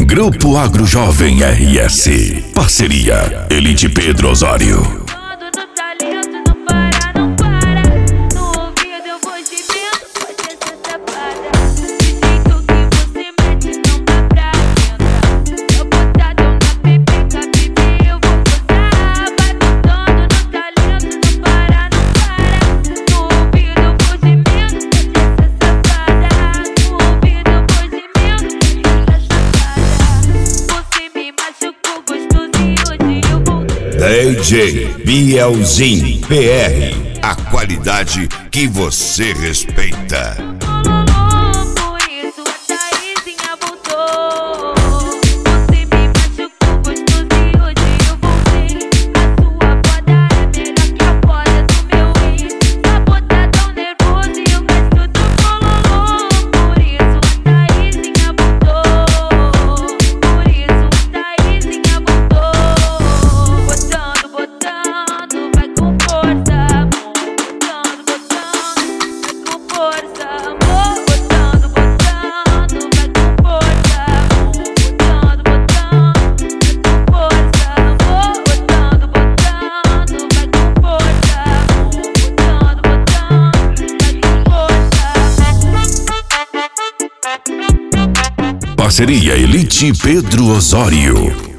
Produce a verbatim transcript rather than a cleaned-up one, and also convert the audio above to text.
Grupo Agro Jovem R S. Parceria Elite Pedro Osório. D J Bielzinho P R, a qualidade que você respeita. Parceria Elite Pedro Osório.